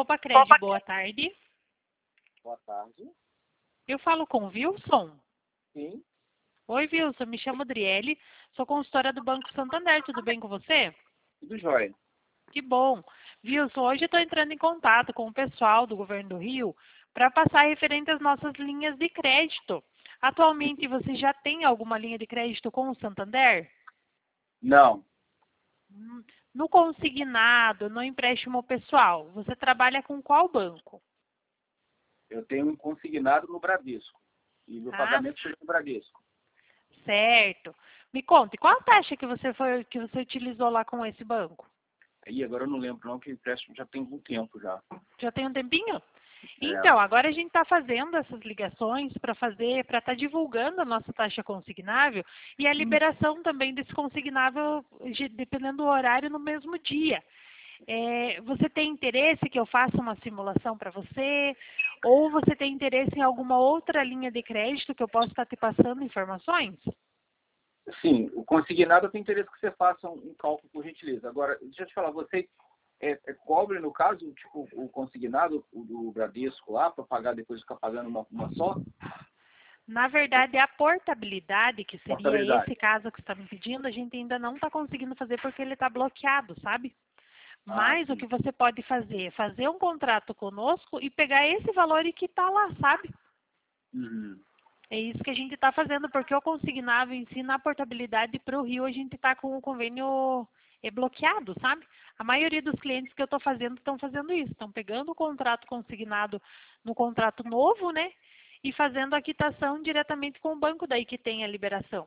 Opa, Cred, boa tarde. Boa tarde. Eu falo com o Wilson. Sim, Oi, Wilson, me chamo Adriele, sou consultora do Banco Santander, tudo bem com você? tudo jóia. Que bom. Wilson, hoje eu estou entrando em contato com o pessoal do Governo do Rio para passar referente às nossas linhas de crédito. Atualmente, você já tem alguma linha de crédito com o Santander? Não, No consignado, no empréstimo pessoal, você trabalha com qual banco? eu tenho um consignado no Bradesco. E meu Ah, pagamento foi no Bradesco. certo. Me conte, qual a taxa que você utilizou lá com esse banco? Aí agora eu não lembro não, que o empréstimo já tem algum tempo já. Já tem um tempinho? É. Então, agora a gente está fazendo essas ligações para estar divulgando a nossa taxa consignável e a liberação também desse consignável, dependendo do horário, no mesmo dia. Você tem interesse que eu faça uma simulação para você? Ou você tem interesse em alguma outra linha de crédito que eu possa estar te passando informações? Sim, o consignado eu tenho interesse que você faça um cálculo, por gentileza. Agora, deixa eu te falar, você cobre, no caso, tipo, o consignado o do Bradesco lá, para pagar depois ficar pagando uma só? Na verdade, a portabilidade, que seria Portabilidade. esse caso que você está me pedindo, a gente ainda não está conseguindo fazer porque ele está bloqueado, sabe? Ah, Mas o sim. que você pode fazer é fazer um contrato conosco e pegar esse valor e quitar lá, sabe? Uhum. É isso que a gente está fazendo, porque o consignável em si, na portabilidade para o Rio, a gente está com o convênio bloqueado, sabe? A maioria dos clientes que eu estou fazendo estão fazendo isso, estão pegando o contrato consignado no contrato novo, né? E fazendo a quitação diretamente com o banco daí que tem a liberação.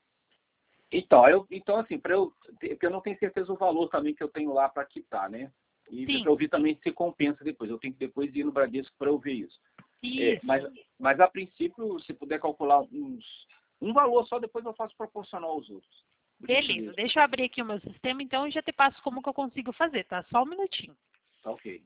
Então assim, porque eu não tenho certeza do valor também que eu tenho lá para quitar, né? E para Sim, eu ver também se compensa depois. Eu tenho que depois ir no Bradesco para eu ver isso. É, isso. mas a princípio, se puder calcular um valor só, depois eu faço proporcional aos outros. Por Beleza, gentileza. deixa eu abrir aqui o meu sistema, então, e já te passo como que eu consigo fazer, tá? Só um minutinho. Tá ok.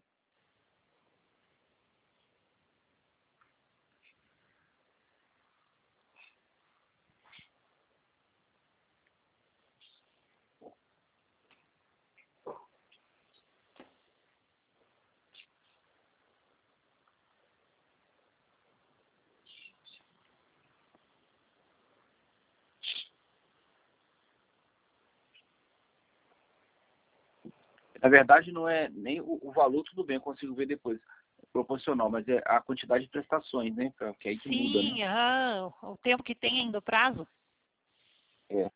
Na verdade, não é nem o valor, tudo bem, eu consigo ver depois. É proporcional, mas é a quantidade de prestações, né? Que é aí que muda, né? Sim, o tempo que tem ainda o prazo. É.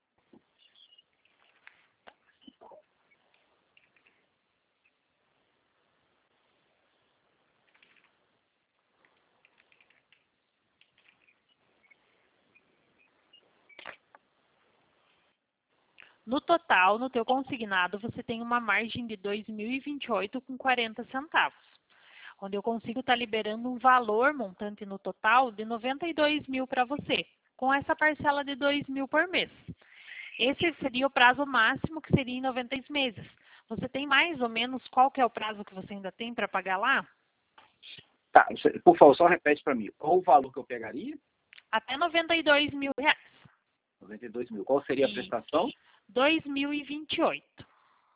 No total, no teu consignado, você tem uma margem de 2.028 com 40 centavos, onde eu consigo estar liberando um valor montante no total de 92 mil para você, com essa parcela de 2 mil por mês. Esse seria o prazo máximo, que seria em 96 meses. Você tem mais ou menos qual que é o prazo que você ainda tem para pagar lá? Tá, por favor, só repete para mim. Qual o valor que eu pegaria? Até 92 mil reais. 92 mil. Qual seria a E prestação? 2028.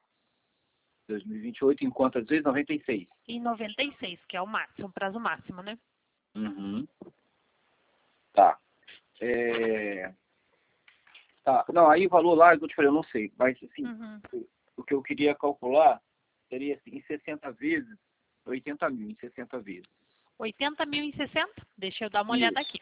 2028, enquanto às vezes 96. E 96, que é o máximo, o prazo máximo, né? Uhum. Tá. É... Tá. Não, aí o valor lá, eu te falei, eu não sei. Mas, assim, Uhum. o que eu queria calcular seria, assim, em 60 vezes, 80 mil, em 60 vezes. 80 mil em 60? Deixa eu dar uma olhada Isso. aqui.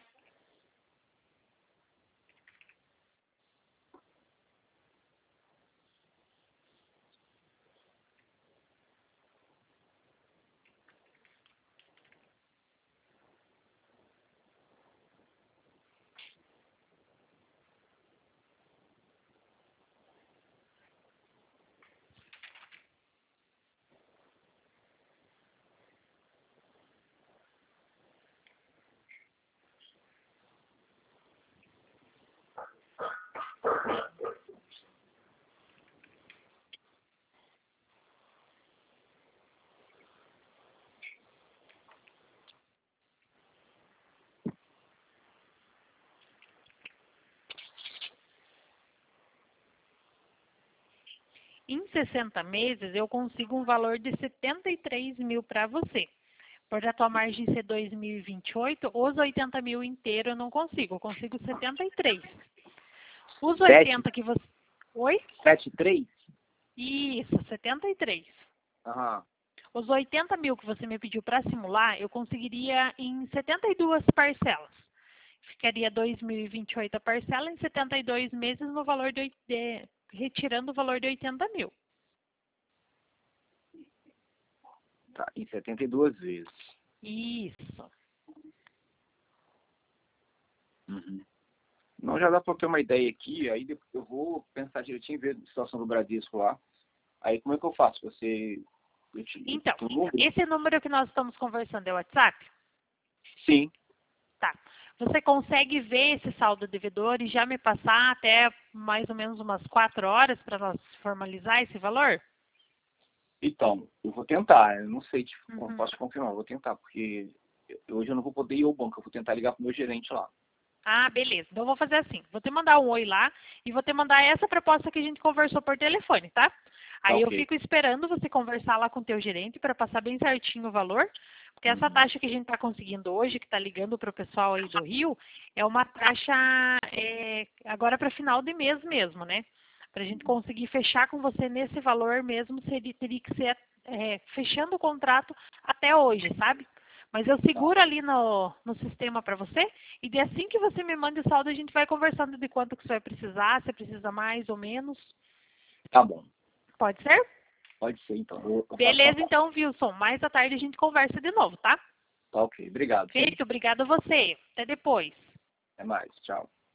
Em 60 meses, eu consigo um valor de 73 mil para você. Por a tua margem ser 2028, os 80 mil inteiro eu não consigo. Eu consigo 73. Os 80 que você... Oi? 73? Isso, 73. Aham. Os 80 mil que você me pediu para simular, eu conseguiria em 72 parcelas. Ficaria 2028 a parcela em 72 meses no valor retirando o valor de 80 mil. Tá, em 72 vezes. Isso. Uhum. Não, já dá para ter uma ideia aqui, aí depois eu vou pensar direitinho, ver a situação do Bradesco lá. Aí como é que eu faço? Então, esse número que nós estamos conversando é o WhatsApp? Sim. Tá. Você consegue ver esse saldo devedor e já me passar até mais ou menos umas 4 horas para nós formalizar esse valor? Então, eu vou tentar, eu não sei, Uhum. posso confirmar, eu vou tentar, porque hoje eu não vou poder ir ao banco, eu vou tentar ligar pro meu gerente lá. Ah, beleza. Então eu vou fazer assim. Vou te mandar um oi lá e vou te mandar essa proposta que a gente conversou por telefone, tá? Aí eu Ok. fico esperando você conversar lá com o teu gerente para passar bem certinho o valor, porque essa taxa que a gente está conseguindo hoje, que está ligando para o pessoal aí do Rio, é uma taxa agora para final de mês mesmo, né? Para a gente conseguir fechar com você nesse valor mesmo, teria que ser fechando o contrato até hoje, sabe? Mas eu seguro ali no sistema para você e de assim que você me manda o saldo, a gente vai conversando de quanto que você vai precisar, se precisa mais ou menos. Tá bom. Pode ser? Pode ser, então. Beleza, então, Wilson. Mais à tarde a gente conversa de novo, tá? Tá ok. Obrigado. Feito, obrigada a você. Até depois. Até mais. Tchau.